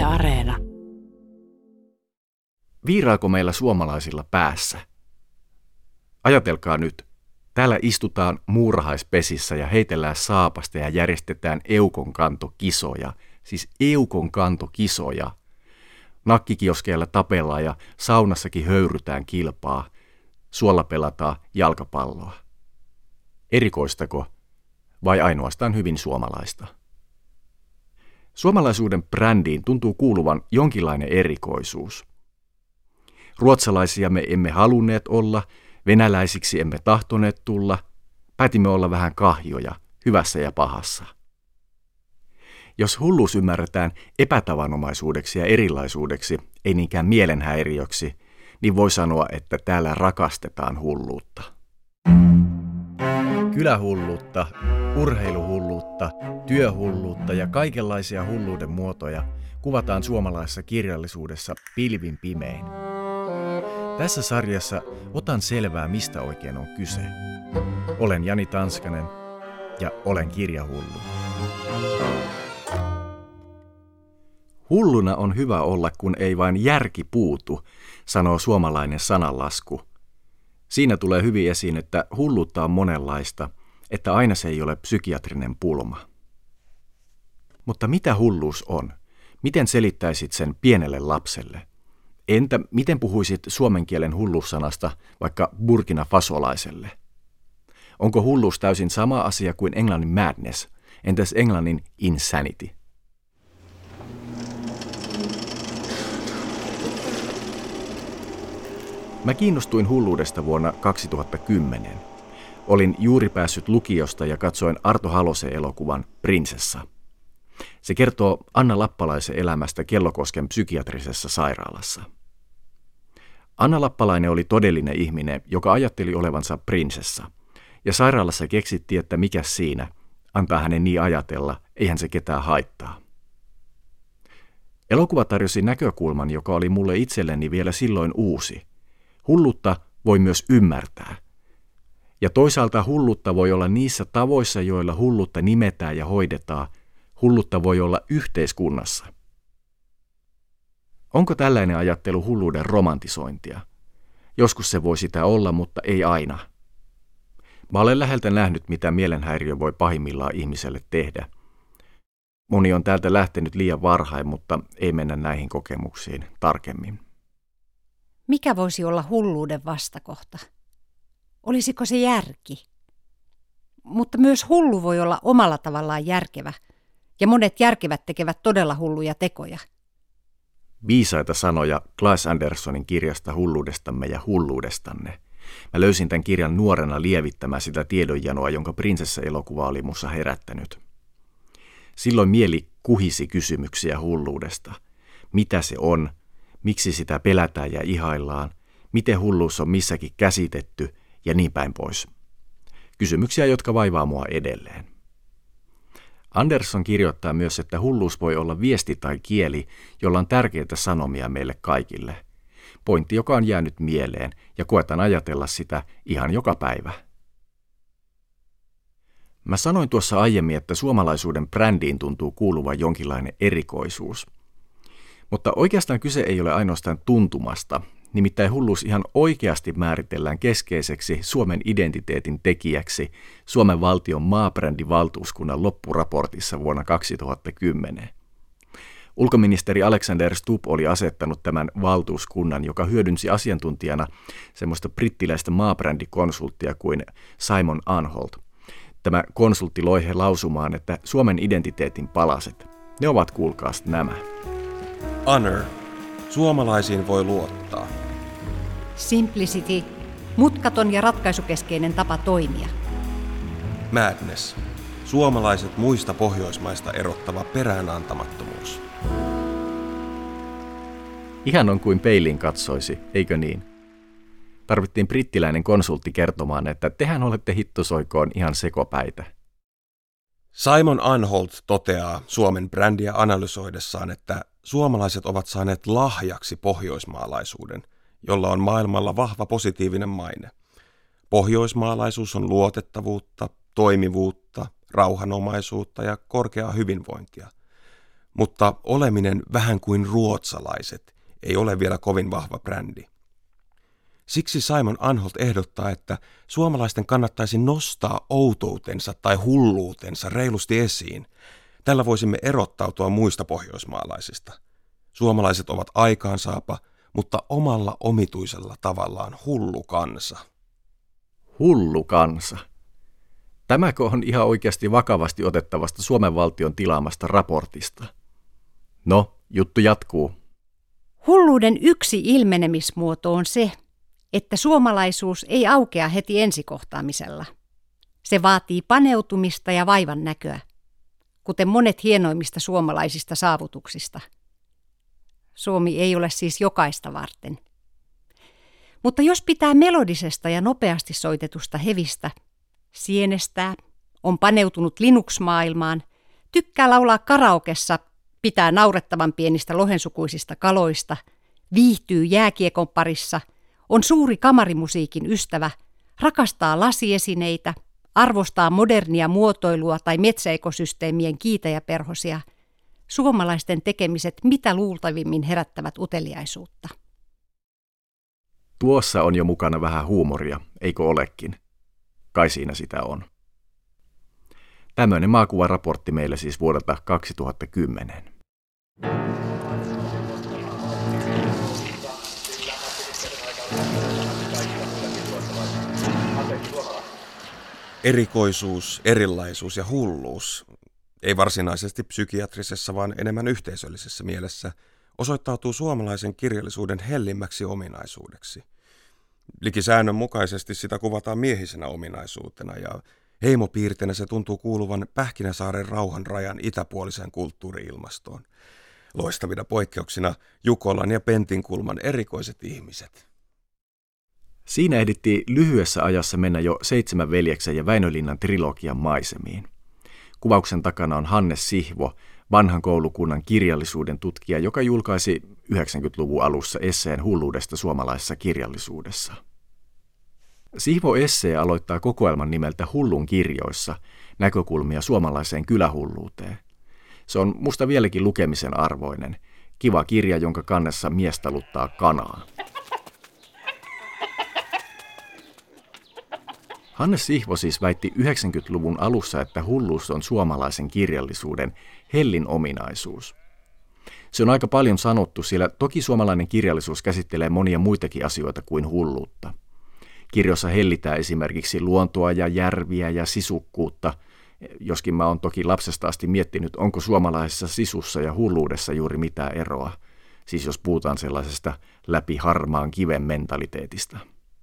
Areena. Viiraako meillä suomalaisilla päässä? Ajatelkaa nyt. Täällä istutaan muurahaispesissä ja heitellään saapasta ja järjestetään eukonkantokisoja. Siis eukonkantokisoja. Nakkikioskeilla tapellaan ja saunassakin höyrytään kilpaa. Suolla pelataan jalkapalloa. Erikoistako vai ainoastaan hyvin suomalaista? Suomalaisuuden brändiin tuntuu kuuluvan jonkinlainen erikoisuus. Ruotsalaisia me emme halunneet olla, venäläisiksi emme tahtoneet tulla, päätimme olla vähän kahjoja, hyvässä ja pahassa. Jos hulluus ymmärretään epätavanomaisuudeksi ja erilaisuudeksi, ei niinkään mielenhäiriöksi, niin voi sanoa, että täällä rakastetaan hulluutta. Kylähulluutta, urheiluhulluutta, työhulluutta ja kaikenlaisia hulluuden muotoja kuvataan suomalaisessa kirjallisuudessa pilvin pimein. Tässä sarjassa otan selvää, mistä oikein on kyse. Olen Jani Tanskanen ja olen kirjahullu. Hulluna on hyvä olla, kun ei vain järki puutu, sanoo suomalainen sananlasku. Siinä tulee hyvin esiin, että hulluutta on monenlaista, että aina se ei ole psykiatrinen pulma. Mutta mitä hulluus on? Miten selittäisit sen pienelle lapselle? Entä miten puhuisit suomen kielen hulluussanasta vaikka Burkina Fasolaiselle? Onko hulluus täysin sama asia kuin englannin madness? Entäs englannin insanity? Mä kiinnostuin hulluudesta vuonna 2010. Olin juuri päässyt lukiosta ja katsoin Arto Halosen elokuvan Prinsessa. Se kertoo Anna Lappalaisen elämästä Kellokosken psykiatrisessa sairaalassa. Anna Lappalainen oli todellinen ihminen, joka ajatteli olevansa prinsessa. Ja sairaalassa keksittiin, että mikä siinä, antaa hänen niin ajatella, eihän se ketään haittaa. Elokuva tarjosi näkökulman, joka oli mulle itselleni vielä silloin uusi. Hulluutta voi myös ymmärtää. Ja toisaalta hulluutta voi olla niissä tavoissa, joilla hulluutta nimetään ja hoidetaan. Hulluutta voi olla yhteiskunnassa. Onko tällainen ajattelu hulluuden romantisointia? Joskus se voi sitä olla, mutta ei aina. Mä olen läheltä nähnyt, mitä mielenhäiriö voi pahimmillaan ihmiselle tehdä. Moni on täältä lähtenyt liian varhain, mutta ei mennä näihin kokemuksiin tarkemmin. Mikä voisi olla hulluuden vastakohta? Olisiko se järki? Mutta myös hullu voi olla omalla tavallaan järkevä, ja monet järkevät tekevät todella hulluja tekoja. Viisaita sanoja Claes Anderssonin kirjasta Hulluudestamme ja hulluudestanne. Mä löysin tämän kirjan nuorena lievittämään sitä tiedonjanoa, jonka Prinsessa-elokuva oli mussa herättänyt. Silloin mieli kuhisi kysymyksiä hulluudesta. Mitä se on? Miksi sitä pelätään ja ihaillaan? Miten hulluus on missäkin käsitetty? Ja niin päin pois. Kysymyksiä, jotka vaivaa mua edelleen. Andersson kirjoittaa myös, että hulluus voi olla viesti tai kieli, jolla on tärkeitä sanomia meille kaikille. Pointti, joka on jäänyt mieleen, ja koetan ajatella sitä ihan joka päivä. Mä sanoin tuossa aiemmin, että suomalaisuuden brändiin tuntuu kuuluvan jonkinlainen erikoisuus. Mutta oikeastaan kyse ei ole ainoastaan tuntumasta, nimittäin hulluus ihan oikeasti määritellään keskeiseksi Suomen identiteetin tekijäksi Suomen valtion maabrändivaltuuskunnan loppuraportissa vuonna 2010. Ulkoministeri Alexander Stubb oli asettanut tämän valtuuskunnan, joka hyödynsi asiantuntijana semmoista brittiläistä maabrändikonsulttia kuin Simon Anholt. Tämä konsultti loi he lausumaan, että Suomen identiteetin palaset, ne ovat kuulkaas nämä. Honor. Suomalaisiin voi luottaa. Simplicity. Mutkaton ja ratkaisukeskeinen tapa toimia. Madness. Suomalaiset muista Pohjoismaista erottava peräänantamattomuus. Ihan on kuin peiliin katsoisi, eikö niin? Tarvittiin brittiläinen konsultti kertomaan, että tehän olette hittosoikoon ihan sekopäitä. Simon Anholt toteaa Suomen brändiä analysoidessaan, että suomalaiset ovat saaneet lahjaksi pohjoismaalaisuuden, jolla on maailmalla vahva positiivinen maine. Pohjoismaalaisuus on luotettavuutta, toimivuutta, rauhanomaisuutta ja korkeaa hyvinvointia. mutta oleminen vähän kuin ruotsalaiset ei ole vielä kovin vahva brändi. Siksi Simon Anholt ehdottaa, että suomalaisten kannattaisi nostaa outoutensa tai hulluutensa reilusti esiin. Tällä voisimme erottautua muista pohjoismaalaisista. Suomalaiset ovat aikaansaapa, mutta omalla omituisella tavallaan hullu kansa. Hullu kansa. Tämäkö on ihan oikeasti vakavasti otettavasta Suomen valtion tilaamasta raportista? No, juttu jatkuu. Hulluuden yksi ilmenemismuoto on se, että suomalaisuus ei aukea heti ensikohtaamisella. Se vaatii paneutumista ja vaivan näköä, kuten monet hienoimmista suomalaisista saavutuksista. Suomi ei ole siis jokaista varten. Mutta jos pitää melodisesta ja nopeasti soitetusta hevistä, sienestää, on paneutunut Linux-maailmaan, tykkää laulaa karaokessa, pitää naurettavan pienistä lohensukuisista kaloista, viihtyy jääkiekon parissa, on suuri kamarimusiikin ystävä, rakastaa lasiesineitä, arvostaa modernia muotoilua tai metsäekosysteemien kiitäjäperhosia, suomalaisten tekemiset mitä luultavimmin herättävät uteliaisuutta. Tuossa on jo mukana vähän huumoria, eikö olekin? Kai siinä sitä on. Tämmöinen maakuvaraportti meille siis vuodelta 2010. Erikoisuus, erilaisuus ja hulluus, ei varsinaisesti psykiatrisessa, vaan enemmän yhteisöllisessä mielessä, osoittautuu suomalaisen kirjallisuuden hellimmäksi ominaisuudeksi. Liki säännönmukaisesti sitä kuvataan miehisenä ominaisuutena ja heimopiirteenä se tuntuu kuuluvan Pähkinäsaaren rauhan rajan itäpuoliseen kulttuuri-ilmastoon. Loistavina poikkeuksina Jukolan ja Pentinkulman erikoiset ihmiset. Siinä ehdittiin lyhyessä ajassa mennä jo 7 veljeksen ja Väinölinnan trilogian maisemiin. Kuvauksen takana on Hannes Sihvo, vanhan koulukunnan kirjallisuuden tutkija, joka julkaisi 90-luvun alussa esseen hulluudesta suomalaisessa kirjallisuudessa. Sihvo essee aloittaa kokoelman nimeltä Hullun kirjoissa, näkökulmia suomalaiseen kylähulluuteen. Se on musta vieläkin lukemisen arvoinen. Kiva kirja, jonka kannessa mies taluttaa kanaa. Hannes Sihvo siis väitti 90-luvun alussa, että hulluus on suomalaisen kirjallisuuden hellin ominaisuus. Se on aika paljon sanottu, sillä toki suomalainen kirjallisuus käsittelee monia muitakin asioita kuin hulluutta. Kirjoissa hellitään esimerkiksi luontoa ja järviä ja sisukkuutta, joskin mä oon toki lapsesta asti miettinyt, onko suomalaisessa sisussa ja hulluudessa juuri mitään eroa, siis jos puhutaan sellaisesta läpi harmaan kiven mentaliteetista.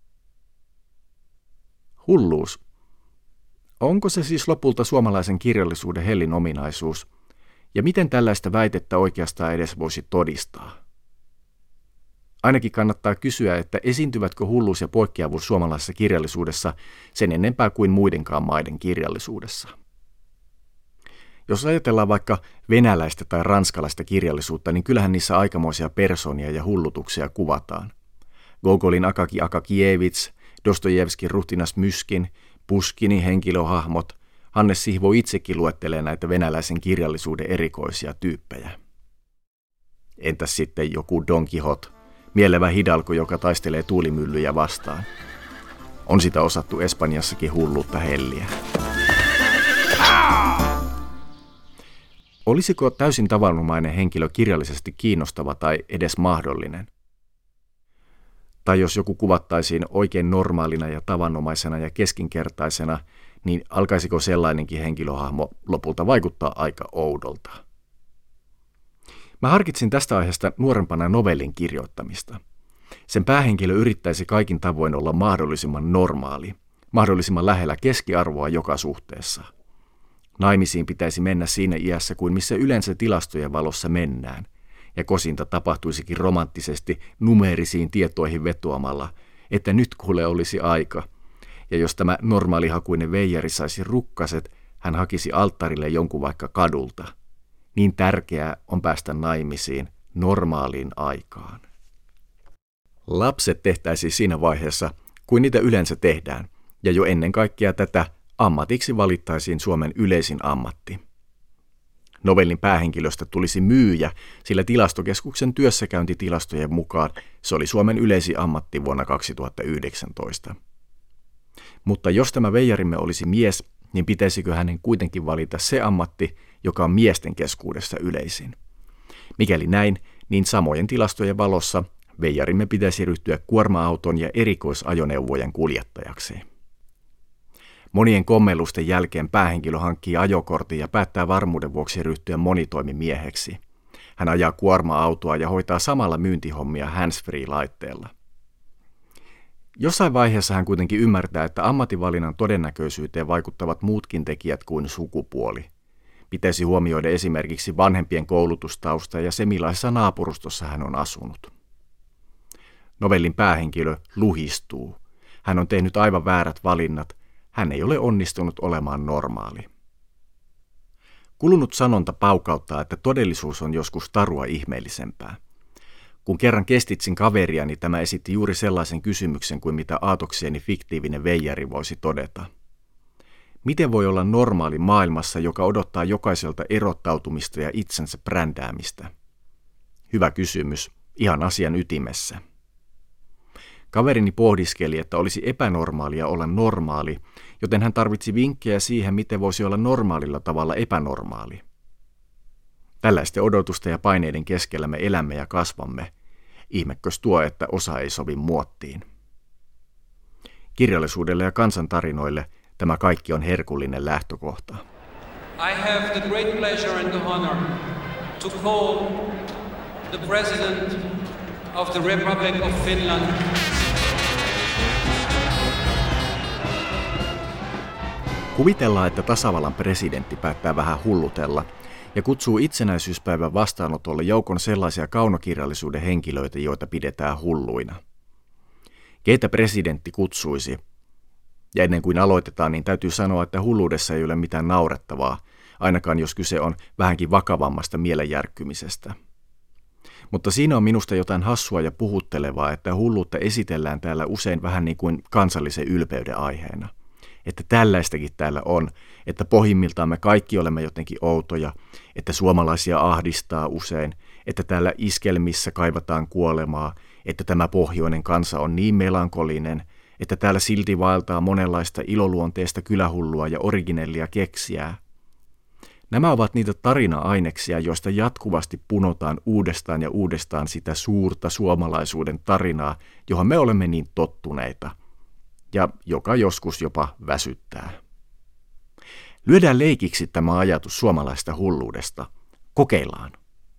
Hulluus. Onko se siis lopulta suomalaisen kirjallisuuden hellin ominaisuus? Ja miten tällaista väitettä oikeastaan edes voisi todistaa? Ainakin kannattaa kysyä, että esiintyvätkö hulluus ja poikkeavuus suomalaisessa kirjallisuudessa sen enempää kuin muidenkaan maiden kirjallisuudessa. Jos ajatellaan vaikka venäläistä tai ranskalaista kirjallisuutta, niin kyllähän niissä aikamoisia persoonia ja hullutuksia kuvataan. Gogolin Akaki Akakievits, Dostojevskin ruhtinas Myskin, Pushkinin henkilöhahmot, Hannes Sihvo itsekin luettelee näitä venäläisen kirjallisuuden erikoisia tyyppejä. Entäs sitten joku Don Quixote, mielevä hidalgo, joka taistelee tuulimyllyjä vastaan? On sitä osattu Espanjassakin hulluutta helliä. Olisiko täysin tavanomainen henkilö kirjallisesti kiinnostava tai edes mahdollinen? Tai jos joku kuvattaisiin oikein normaalina ja tavanomaisena ja keskinkertaisena, niin alkaisiko sellainenkin henkilöhahmo lopulta vaikuttaa aika oudolta? Mä harkitsin tästä aiheesta nuorempana novellin kirjoittamista. Sen päähenkilö yrittäisi kaikin tavoin olla mahdollisimman normaali, mahdollisimman lähellä keskiarvoa joka suhteessa. Naimisiin pitäisi mennä siinä iässä kuin missä yleensä tilastojen valossa mennään, ja kosinta tapahtuisikin romanttisesti numeerisiin tietoihin vetoamalla, että nyt kuule olisi aika, ja jos tämä normaalihakuinen veijari saisi rukkaset, hän hakisi alttarille jonkun vaikka kadulta. Niin tärkeää on päästä naimisiin normaaliin aikaan. Lapset tehtäisiin siinä vaiheessa, kuin niitä yleensä tehdään, ja jo ennen kaikkea tätä ammatiksi valittaisiin Suomen yleisin ammatti. Novellin päähenkilöstä tulisi myyjä, sillä Tilastokeskuksen työssäkäyntitilastojen mukaan se oli Suomen yleisin ammatti vuonna 2019. Mutta jos tämä veijarimme olisi mies, niin pitäisikö hänen kuitenkin valita se ammatti, joka on miesten keskuudessa yleisin? Mikäli näin, niin samojen tilastojen valossa veijarimme pitäisi ryhtyä kuorma-auton ja erikoisajoneuvojen kuljettajaksi. Monien kommellusten jälkeen päähenkilö hankkii ajokortin ja päättää varmuuden vuoksi ryhtyä monitoimimieheksi. Hän ajaa kuorma-autoa ja hoitaa samalla myyntihommia handsfree-laitteella. Jossain vaiheessa hän kuitenkin ymmärtää, että ammatinvalinnan todennäköisyyteen vaikuttavat muutkin tekijät kuin sukupuoli. Pitäisi huomioida esimerkiksi vanhempien koulutustausta ja se, millaisessa naapurustossa hän on asunut. Novellin päähenkilö luhistuu. Hän on tehnyt aivan väärät valinnat. Hän ei ole onnistunut olemaan normaali. Kulunut sanonta paukauttaa, että todellisuus on joskus tarua ihmeellisempää. Kun kerran kestitsin kaveria, niin tämä esitti juuri sellaisen kysymyksen kuin mitä aatoksieni fiktiivinen veijari voisi todeta. Miten voi olla normaali maailmassa, joka odottaa jokaiselta erottautumista ja itsensä brändäämistä? Hyvä kysymys, ihan asian ytimessä. Kaverini pohdiskeli, että olisi epänormaalia olla normaali, joten hän tarvitsi vinkkejä siihen, miten voisi olla normaalilla tavalla epänormaali. Tällaisten odotusten ja paineiden keskellä me elämme ja kasvamme. Ihmekös tuo, että osa ei sovi muottiin. Kirjallisuudelle ja kansantarinoille tämä kaikki on herkullinen lähtökohta. I have the great pleasure and the honor to call the President of the Republic of Finland. Kuvitellaan, että tasavallan presidentti päättää vähän hullutella ja kutsuu itsenäisyyspäivän vastaanotolle joukon sellaisia kaunokirjallisuuden henkilöitä, joita pidetään hulluina. Keitä presidentti kutsuisi? Ja ennen kuin aloitetaan, niin täytyy sanoa, että hulluudessa ei ole mitään naurettavaa, ainakaan jos kyse on vähänkin vakavammasta mielenjärkkymisestä. Mutta siinä on minusta jotain hassua ja puhuttelevaa, että hulluutta esitellään täällä usein vähän niin kuin kansallisen ylpeyden aiheena. Että tällaistakin täällä on, että pohjimmiltaan me kaikki olemme jotenkin outoja, että suomalaisia ahdistaa usein, että täällä iskelmissä kaivataan kuolemaa, että tämä pohjoinen kansa on niin melankolinen, että täällä silti vaeltaa monenlaista iloluonteista kylähullua ja originellia keksijää. Nämä ovat niitä tarina-aineksia, joista jatkuvasti punotaan uudestaan ja uudestaan sitä suurta suomalaisuuden tarinaa, johon me olemme niin tottuneita, ja joka joskus jopa väsyttää. Lyödään leikiksi tämä ajatus suomalaista hulluudesta. Kokeillaan.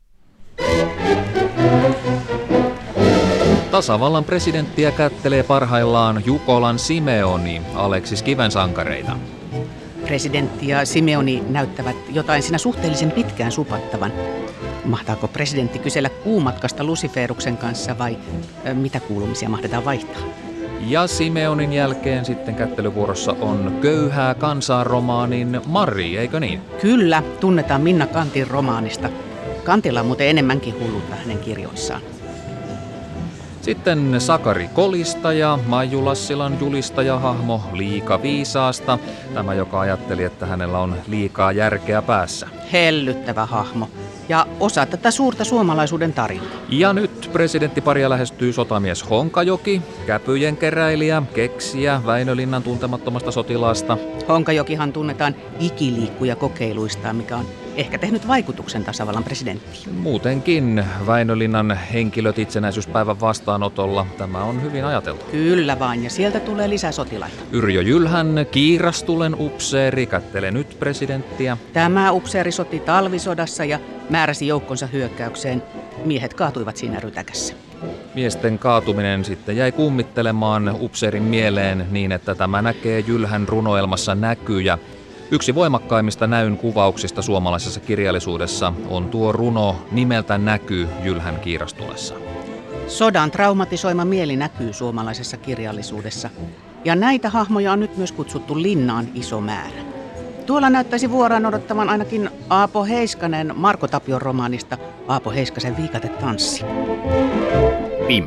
Tasavallan presidenttiä kättelee parhaillaan Jukolan Simeoni, Aleksis Kiven sankareita. Presidentti ja Simeoni näyttävät jotain siinä suhteellisen pitkään supattavan. Mahtaako presidentti kysellä kuumatkasta Luciferuksen kanssa vai mitä kuulumisia mahdetaan vaihtaa? Ja Simeonin jälkeen sitten kättelyvuorossa on Köyhää kansaa -romaanin Mari, eikö niin? Kyllä, tunnetaan Minna Canthyn romaanista. Canthilla on muuten enemmänkin hulluutta hänen kirjoissaan. Sitten Sakari Kolistaja, Maiju Lassilan julistajahahmo Liika Viisaasta. Tämä, joka ajatteli, että hänellä on liikaa järkeä päässä. Hellyttävä hahmo. Ja osa tätä suurta suomalaisuuden tarinaa. Ja nyt presidenttiparia lähestyy sotamies Honkajoki, käpyjen keräilijä, keksijä, Väinölinnan tuntemattomasta sotilaasta. Honkajokihan tunnetaan ikiliikkuja-kokeiluistaan, mikä on ehkä tehnyt vaikutuksen tasavallan presidenttiin. Muutenkin Väinölinnan henkilöt itsenäisyyspäivän vastaanotolla. Tämä on hyvin ajateltu. Kyllä vaan, ja sieltä tulee lisää sotilaita. Yrjö Jylhän, Kiirastulen upseeri, kättelee nyt presidenttiä. Tämä upseeri soti talvisodassa ja määräsi joukkonsa hyökkäykseen. Miehet kaatuivat siinä rytäkässä. Miesten kaatuminen sitten jäi kummittelemaan upseerin mieleen niin, että tämä näkee Jylhän runoelmassa Näkyjä. Yksi voimakkaimmista näyn kuvauksista suomalaisessa kirjallisuudessa on tuo runo nimeltä Näky Jylhän Kiirastulessa. Sodan traumatisoima mieli näkyy suomalaisessa kirjallisuudessa. Ja näitä hahmoja on nyt myös kutsuttu linnaan iso määrä. Tuolla näyttäisi vuoraan odottavan ainakin Aapo Heiskanen Marko Tapion romaanista Aapo Heiskasen Viikatetanssi. Pim.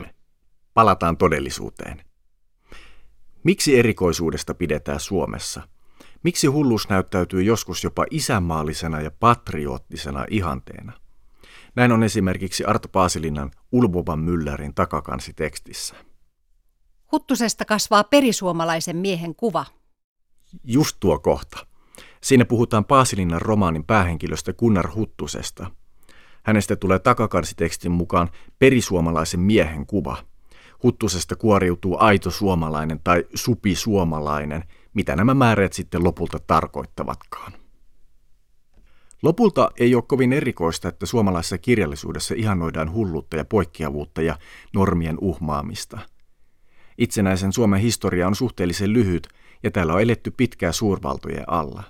Palataan todellisuuteen. Miksi erikoisuudesta pidetään Suomessa? Miksi hulluus näyttäytyy joskus jopa isänmaallisena ja patrioottisena ihanteena? Näin on esimerkiksi Arto Paasilinnan Ulvovan myllärin takakansitekstissä. Huttusesta kasvaa perisuomalaisen miehen kuva. Just tuo kohta. Siinä puhutaan Paasilinnan romaanin päähenkilöstä Gunnar Huttusesta. Hänestä tulee takakanssitekstin mukaan perisuomalaisen miehen kuva. Huttusesta kuoriutuu aito suomalainen tai supisuomalainen, mitä nämä määreet sitten lopulta tarkoittavatkaan. Lopulta ei ole kovin erikoista, että suomalaisessa kirjallisuudessa ihannoidaan hulluutta ja poikkeavuutta ja normien uhmaamista. Itsenäisen Suomen historia on suhteellisen lyhyt ja täällä on eletty pitkää suurvaltojen alla.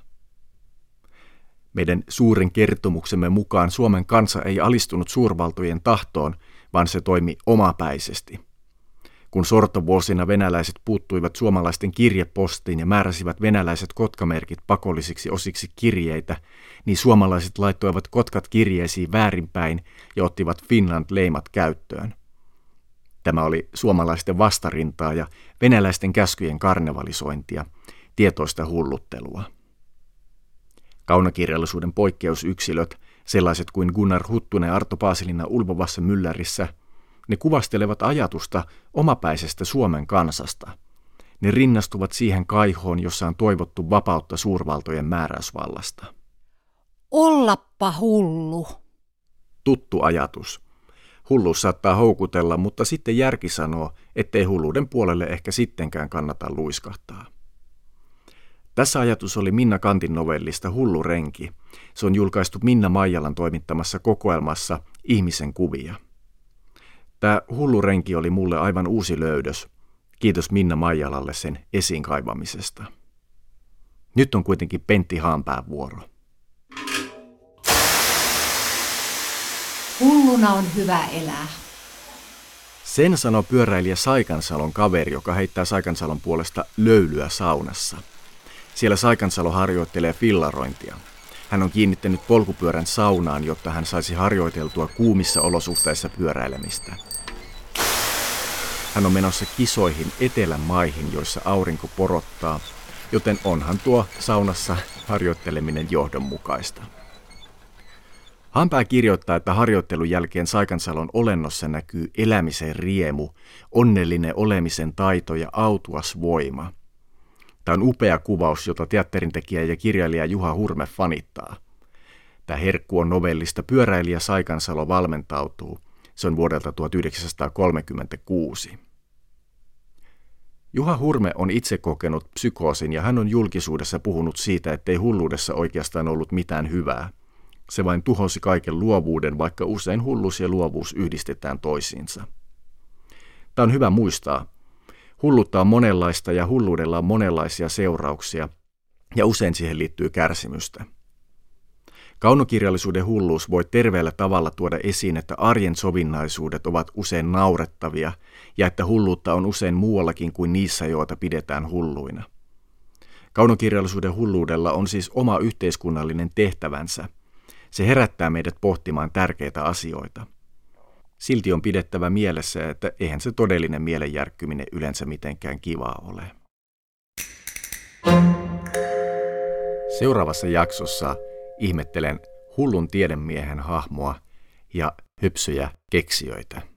Meidän suuren kertomuksemme mukaan Suomen kansa ei alistunut suurvaltojen tahtoon, vaan se toimi omapäisesti. Kun sortovuosina venäläiset puuttuivat suomalaisten kirjepostiin ja määräsivät venäläiset kotkamerkit pakollisiksi osiksi kirjeitä, niin suomalaiset laittoivat kotkat kirjeisiin väärinpäin ja ottivat Finland-leimat käyttöön. Tämä oli suomalaisten vastarintaa ja venäläisten käskyjen karnevalisointia, tietoista hulluttelua. Kaunokirjallisuuden poikkeusyksilöt, sellaiset kuin Gunnar Huttunen ja Arto Paasilinnan Ulvovassa myllärissä, ne kuvastelevat ajatusta omapäisestä Suomen kansasta. Ne rinnastuvat siihen kaihoon, jossa on toivottu vapautta suurvaltojen määräysvallasta. Ollappa hullu. Tuttu ajatus. Hulluus saattaa houkutella, mutta sitten järki sanoo, ettei hulluuden puolelle ehkä sittenkään kannata luiskahtaa. Tässä ajatus oli Minna Kantin novellista Hullu renki. Se on julkaistu Minna Maijalan toimittamassa kokoelmassa Ihmisen kuvia. Tämä Hullu renki oli mulle aivan uusi löydös. Kiitos Minna Maijalalle sen esiin kaivamisesta. Nyt on kuitenkin Pentti Haanpään vuoro. Hulluna on hyvä elää. Sen sanoi pyöräilijä Saikansalon kaveri, joka heittää Saikansalon puolesta löylyä saunassa. Siellä Saikansalo harjoittelee fillarointia. Hän on kiinnittänyt polkupyörän saunaan, jotta hän saisi harjoiteltua kuumissa olosuhteissa pyöräilemistä. Hän on menossa kisoihin etelän maihin, joissa aurinko porottaa, joten onhan tuo saunassa harjoitteleminen johdonmukaista. Haanpää kirjoittaa, että harjoittelun jälkeen Saikansalon olennossa näkyy elämisen riemu, onnellinen olemisen taito ja autuas voima. Tämä on upea kuvaus, jota teatterintekijä ja kirjailija Juha Hurme fanittaa. Tämä herkku on novellista Pyöräilijä Saikansalo valmentautuu. Se on vuodelta 1936. Juha Hurme on itse kokenut psykoosin ja hän on julkisuudessa puhunut siitä, ettei hulluudessa oikeastaan ollut mitään hyvää. Se vain tuhosi kaiken luovuuden, vaikka usein hulluus ja luovuus yhdistetään toisiinsa. Tämä on hyvä muistaa. Hullutta on monenlaista ja hulluudella on monenlaisia seurauksia, ja usein siihen liittyy kärsimystä. Kaunokirjallisuuden hulluus voi terveellä tavalla tuoda esiin, että arjen sovinnaisuudet ovat usein naurettavia, ja että hulluutta on usein muuallakin kuin niissä, joita pidetään hulluina. Kaunokirjallisuuden hulluudella on siis oma yhteiskunnallinen tehtävänsä. Se herättää meidät pohtimaan tärkeitä asioita. Silti on pidettävä mielessä, että eihän se todellinen mielenjärkkyminen yleensä mitenkään kivaa ole. Seuraavassa jaksossa ihmettelen hullun tiedemiehen hahmoa ja hypsyjä keksijöitä.